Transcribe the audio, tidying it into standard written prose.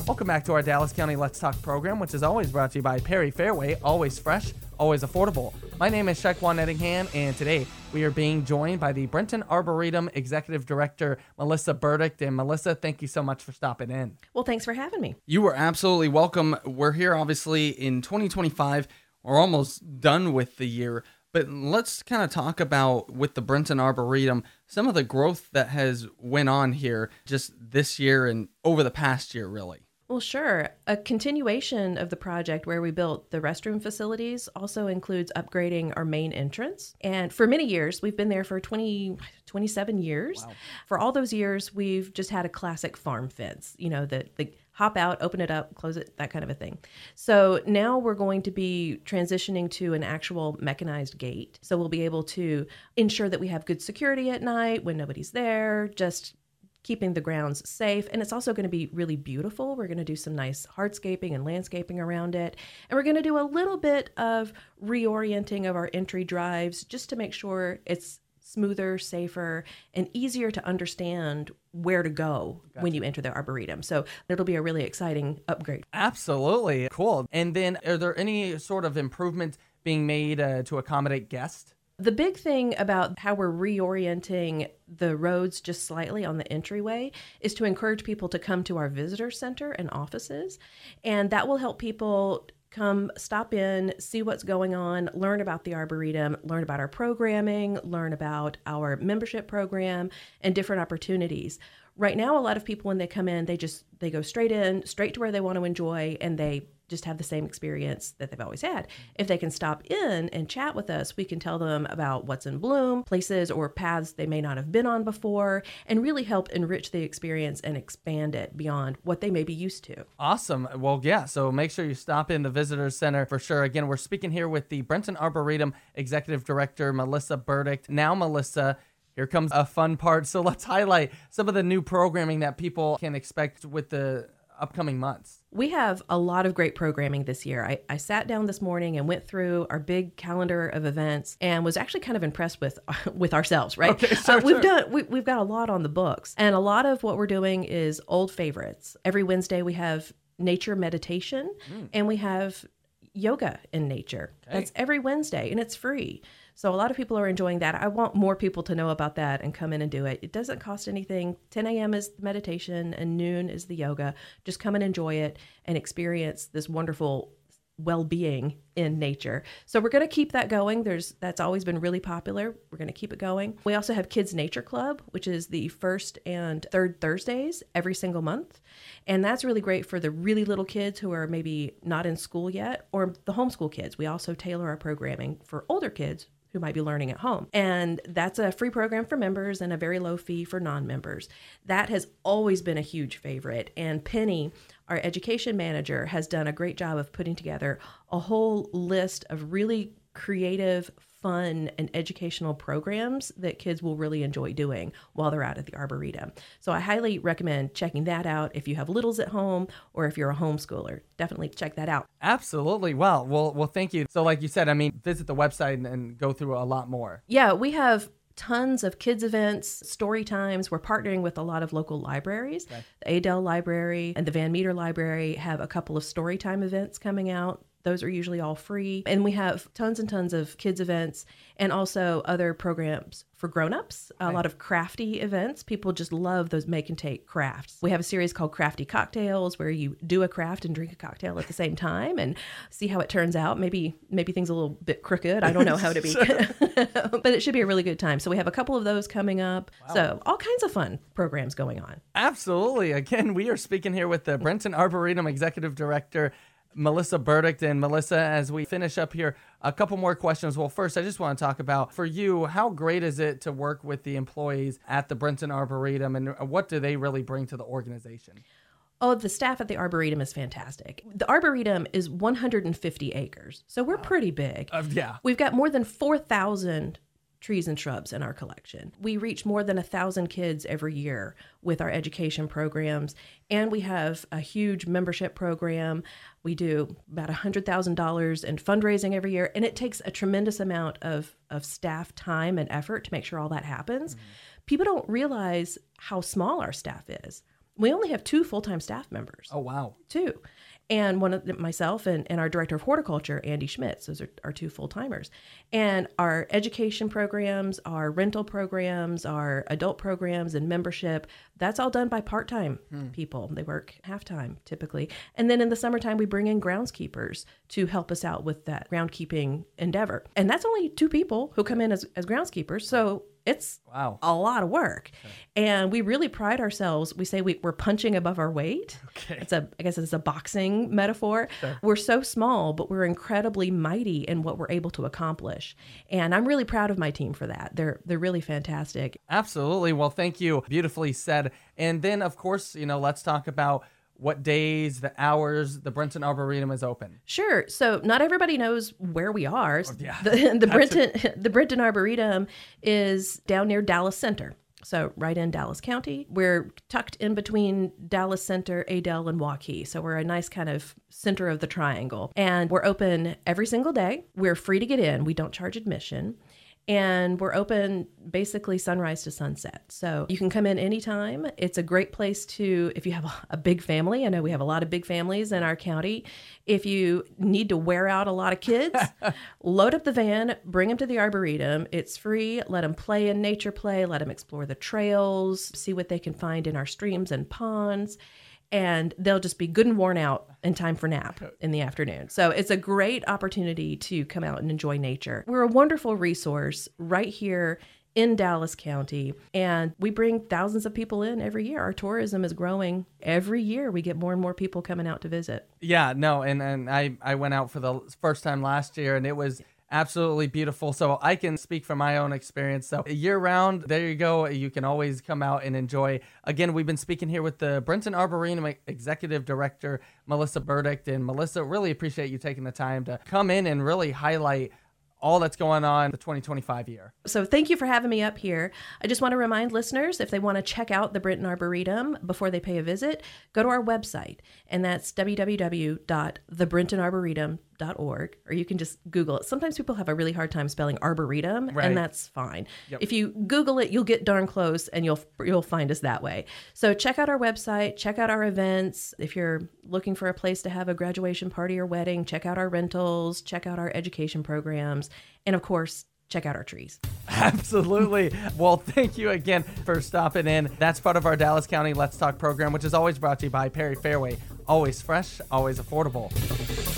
Welcome back to our Dallas County Let's Talk program, which is always brought to you by Perry Fairway, always fresh, always affordable. My name is Shaquan Ettingham, and today we are being joined by the Brenton Arboretum Executive Director, Melissa Burdick. And Melissa, thank you so much for stopping in. Well, thanks for having me. You were absolutely welcome. We're here, obviously, in 2025. We're almost done with the year. But let's kind of talk about, with the Brenton Arboretum, some of the growth that has went on here just this year and over the past year, really. Well, sure. A continuation of the project where we built the restroom facilities also includes upgrading our main entrance. And for many years, we've been there for 27 years. Wow. For all those years, we've just had a classic farm fence, the hop out, open it up, close it, that kind of a thing. So now we're going to be transitioning to an actual mechanized gate. So we'll be able to ensure that we have good security at night when nobody's there, just keeping the grounds safe. And it's also going to be really beautiful. We're going to do some nice hardscaping and landscaping around it. And we're going to do a little bit of reorienting of our entry drives just to make sure it's smoother, safer, and easier to understand where to go when you enter the Arboretum. So it'll be a really exciting upgrade. Absolutely. Cool. And then are there any sort of improvements being made to accommodate guests? The big thing about how we're reorienting the roads just slightly on the entryway is to encourage people to come to our visitor center and offices. And that will help people come stop in, see what's going on, learn about the Arboretum, learn about our programming, learn about our membership program and different opportunities. Right now, a lot of people, when they come in, they go straight to where they want to enjoy, and they just have the same experience that they've always had. If they can stop in and chat with us, we can tell them about what's in bloom, places or paths they may not have been on before, and really help enrich the experience and expand it beyond what they may be used to. Awesome. Well, yeah, so make sure you stop in the Visitor Center for sure. Again, we're speaking here with the Brenton Arboretum Executive Director, Melissa Burdick. Now, Melissa, here comes a fun part. So let's highlight some of the new programming that people can expect with the upcoming months. We have a lot of great programming this year. I sat down this morning and went through our big calendar of events and was actually kind of impressed with ourselves, right? Okay, sure. We've got a lot on the books, and a lot of what we're doing is old favorites. Every Wednesday we have nature meditation and we have yoga in nature. Okay. That's every Wednesday, and it's free. So a lot of people are enjoying that. I want more people to know about that and come in and do it. It doesn't cost anything. 10 a.m. is the meditation and noon is the yoga. Just come and enjoy it and experience this wonderful well-being in nature. So we're going to keep that going. That's always been really popular. We're going to keep it going. We also have Kids Nature Club, which is the first and third Thursdays every single month. And that's really great for the really little kids who are maybe not in school yet, or the homeschool kids. We also tailor our programming for older kids who might be learning at home. And that's a free program for members and a very low fee for non-members. That has always been a huge favorite. And Penny, our education manager, has done a great job of putting together a whole list of really creative, fun, and educational programs that kids will really enjoy doing while they're out at the Arboretum. So I highly recommend checking that out if you have littles at home or if you're a homeschooler. Definitely check that out. Absolutely. Well, thank you. So like you said, visit the website and go through a lot more. Yeah, we have tons of kids events, story times. We're partnering with a lot of local libraries. Okay. The Adel Library and the Van Meter Library have a couple of story time events coming out. Those are usually all free. And we have tons and tons of kids events and also other programs for grown-ups, a lot of crafty events. People just love those make and take crafts. We have a series called Crafty Cocktails where you do a craft and drink a cocktail at the same time and see how it turns out. Maybe things a little bit crooked. I don't know how to be, but it should be a really good time. So we have a couple of those coming up. Wow. So all kinds of fun programs going on. Absolutely. Again, we are speaking here with the Brenton Arboretum Executive Director, Melissa Burdick. And Melissa, as we finish up here, a couple more questions. Well, first, I just want to talk about, for you, how great is it to work with the employees at the Brenton Arboretum, and what do they really bring to the organization? Oh, the staff at the Arboretum is fantastic. The Arboretum is 150 acres, so we're pretty big. Yeah. We've got more than 4,000 trees and shrubs in our collection. We reach more than 1,000 kids every year with our education programs, and we have a huge membership program. We do about $100,000 in fundraising every year, and it takes a tremendous amount of staff time and effort to make sure all that happens. Mm-hmm. People don't realize how small our staff is. We only have 2 full-time staff members. Oh, wow. 2. And one of myself and our director of horticulture, Andy Schmitz, those are our 2 full-timers. And our education programs, our rental programs, our adult programs and membership, that's all done by part-time people. They work half-time typically. And then in the summertime, we bring in groundskeepers to help us out with that groundkeeping endeavor. And that's only 2 people who come in as groundskeepers. So it's Wow. a lot of work. Okay. And we really pride ourselves. We say we're punching above our weight. Okay. I guess it's a boxing metaphor. Sure. We're so small, but we're incredibly mighty in what we're able to accomplish. And I'm really proud of my team for that. They're really fantastic. Absolutely. Well, thank you. Beautifully said. And then, of course, let's talk about what days, the hours the Brenton Arboretum is open. Sure. So not everybody knows where we are. Oh, yeah. The Brenton Arboretum is down near Dallas Center. So right in Dallas County. We're tucked in between Dallas Center, Adel, and Waukee. So we're a nice kind of center of the triangle. And we're open every single day. We're free to get in. We don't charge admission. And we're open basically sunrise to sunset. So you can come in anytime. It's a great place if you have a big family. I know we have a lot of big families in our county. If you need to wear out a lot of kids, load up the van, bring them to the Arboretum. It's free. Let them play in nature play. Let them explore the trails, see what they can find in our streams and ponds. And they'll just be good and worn out in time for nap in the afternoon. So it's a great opportunity to come out and enjoy nature. We're a wonderful resource right here in Dallas County, and we bring thousands of people in every year. Our tourism is growing every year. We get more and more people coming out to visit. Yeah, no, and I went out for the first time last year, and it was absolutely beautiful. So I can speak from my own experience. So year round, there you go. You can always come out and enjoy. Again, we've been speaking here with the Brenton Arboretum Executive Director, Melissa Burdick. And Melissa, really appreciate you taking the time to come in and really highlight all that's going on the 2025 year. So thank you for having me up here. I just want to remind listeners, if they want to check out the Brenton Arboretum before they pay a visit, go to our website, and that's www.thebrentonarboretum.org, or you can just Google it. Sometimes people have a really hard time spelling arboretum, right, and that's fine. Yep. If you Google it, you'll get darn close, and you'll find us that way. So check out our website, check out our events. If you're looking for a place to have a graduation party or wedding, check out our rentals, check out our education programs, and of course, check out our trees. Absolutely. Well, thank you again for stopping in. That's part of our Dallas County Let's Talk program, which is always brought to you by Perry Fairway. Always fresh, always affordable.